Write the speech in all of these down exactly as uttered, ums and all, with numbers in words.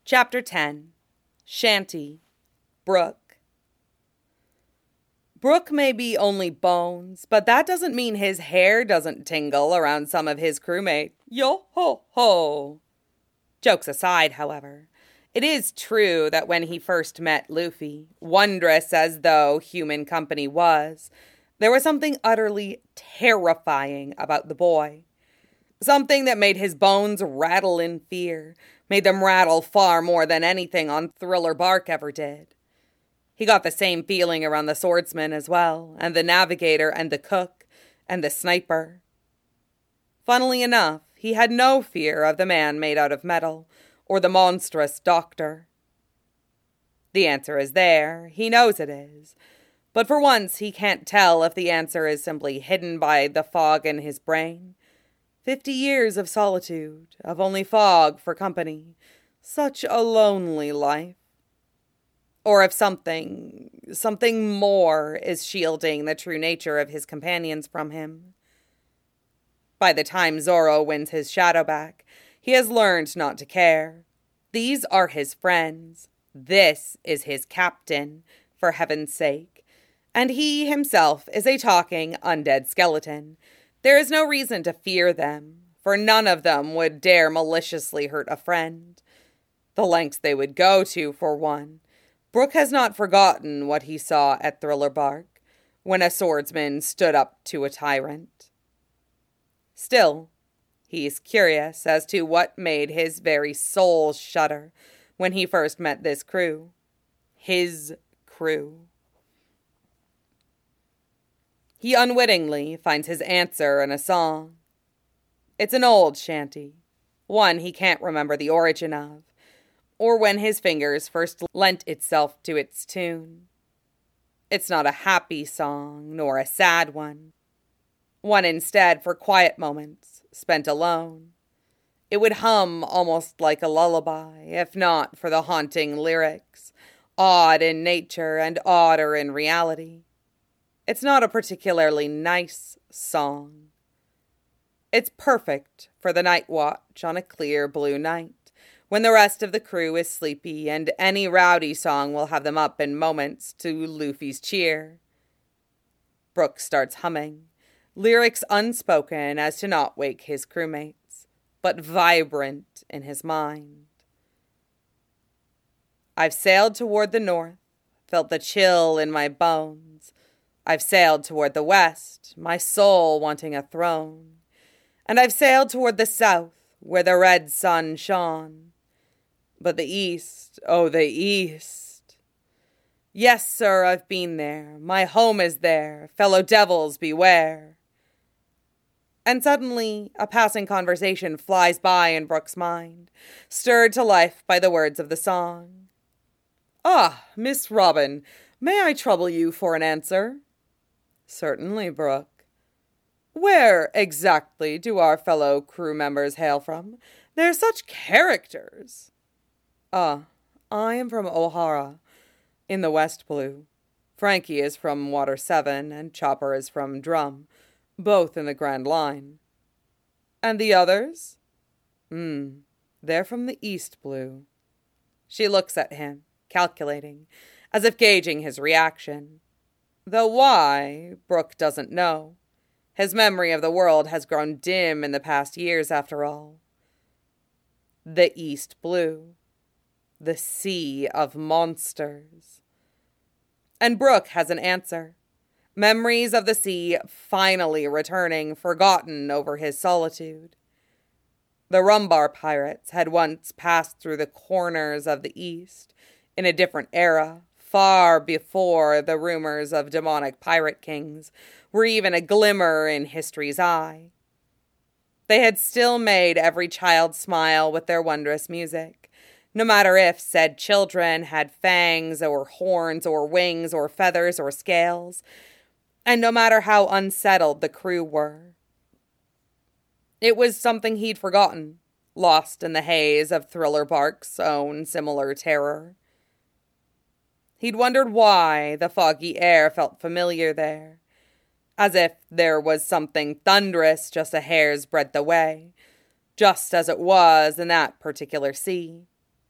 Chapter ten. Shanty. Brook. Brook may be only bones, but that doesn't mean his hair doesn't tingle around some of his crewmates. Yo-ho-ho! Jokes aside, however, it is true that when he first met Luffy, wondrous as though human company was, there was something utterly terrifying about the boy. Something that made his bones rattle in fear, made them rattle far more than anything on Thriller Bark ever did. He got the same feeling around the swordsman as well, and the navigator, and the cook, and the sniper. Funnily enough, he had no fear of the man made out of metal, or the monstrous doctor. The answer is there, he knows it is, but for once he can't tell if the answer is simply hidden by the fog in his brain. Fifty years of solitude, of only fog for company, such a lonely life. Or if something, something more is shielding the true nature of his companions from him. By the time Zoro wins his shadow back, he has learned not to care. These are his friends. This is his captain, for heaven's sake. And he himself is a talking undead skeleton. There is no reason to fear them, for none of them would dare maliciously hurt a friend. The lengths they would go to, for one. Brook has not forgotten what he saw at Thriller Bark, when a swordsman stood up to a tyrant. Still, he's curious as to what made his very soul shudder when he first met this crew. His crew. He unwittingly finds his answer in a song. It's an old shanty, one he can't remember the origin of, or when his fingers first lent itself to its tune. It's not a happy song, nor a sad one. One instead for quiet moments, spent alone. It would hum almost like a lullaby, if not for the haunting lyrics, odd in nature and odder in reality. It's not a particularly nice song. It's perfect for the night watch on a clear blue night, when the rest of the crew is sleepy and any rowdy song will have them up in moments to Luffy's cheer. Brook starts humming, lyrics unspoken as to not wake his crewmates, but vibrant in his mind. I've sailed toward the north, felt the chill in my bones. I've sailed toward the west, my soul wanting a throne. And I've sailed toward the south, where the red sun shone. But the east, oh, the east. Yes, sir, I've been there. My home is there. Fellow devils, beware. And suddenly, a passing conversation flies by in Brook's mind, stirred to life by the words of the song. Ah, Miss Robin, may I trouble you for an answer? Certainly, Brook. Where exactly do our fellow crew members hail from? They're such characters. Ah, I am from Ohara, in the West Blue. Frankie is from Water Seven, and Chopper is from Drum, both in the Grand Line. And the others? Hmm, they're from the East Blue. She looks at him, calculating, as if gauging his reaction. Though why, Brook doesn't know. His memory of the world has grown dim in the past years, after all. The East Blue. The sea of monsters. And Brook has an answer. Memories of the sea finally returning, forgotten over his solitude. The Rumbar pirates had once passed through the corners of the East, in a different era, far before the rumors of demonic pirate kings were even a glimmer in history's eye. They had still made every child smile with their wondrous music, no matter if said children had fangs or horns or wings or feathers or scales, and no matter how unsettled the crew were. It was something he'd forgotten, lost in the haze of Thriller Bark's own similar terror. He'd wondered why the foggy air felt familiar there, as if there was something thunderous just a hair's breadth away, just as it was in that particular sea.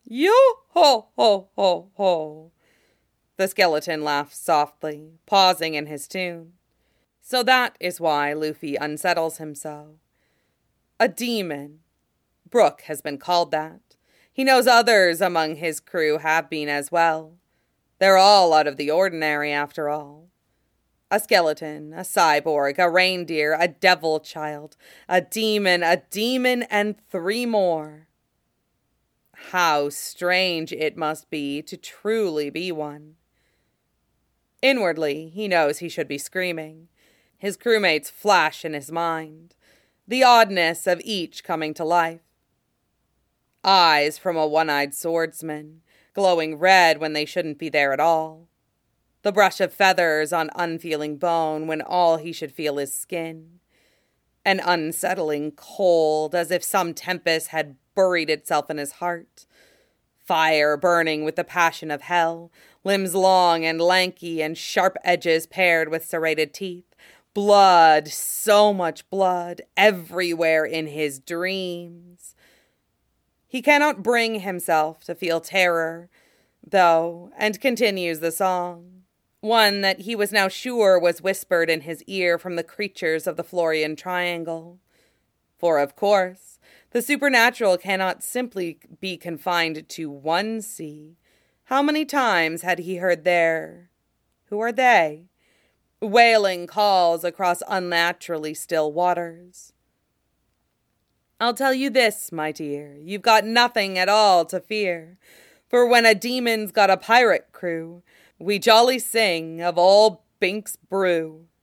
Yo-ho-ho-ho-ho. The skeleton laughed softly, pausing in his tune. So that is why Luffy unsettles him so. A demon. Brook has been called that. He knows others among his crew have been as well. They're all out of the ordinary, after all. A skeleton, a cyborg, a reindeer, a devil child, a demon, a demon, and three more. How strange it must be to truly be one. Inwardly, he knows he should be screaming. His crewmates flash in his mind, the oddness of each coming to life. Eyes from a one-eyed swordsman, glowing red when they shouldn't be there at all. The brush of feathers on unfeeling bone when all he should feel is skin. An unsettling cold, as if some tempest had buried itself in his heart. Fire burning with the passion of hell, limbs long and lanky and sharp edges paired with serrated teeth. Blood, so much blood, everywhere in his dreams. He cannot bring himself to feel terror, though, and continues the song, one that he was now sure was whispered in his ear from the creatures of the Florian Triangle. For, of course, the supernatural cannot simply be confined to one sea. How many times had he heard their, who are they, wailing calls across unnaturally still waters? I'll tell you this, my dear, you've got nothing at all to fear, for when a demon's got a pirate crew, we jolly sing of old Bink's brew.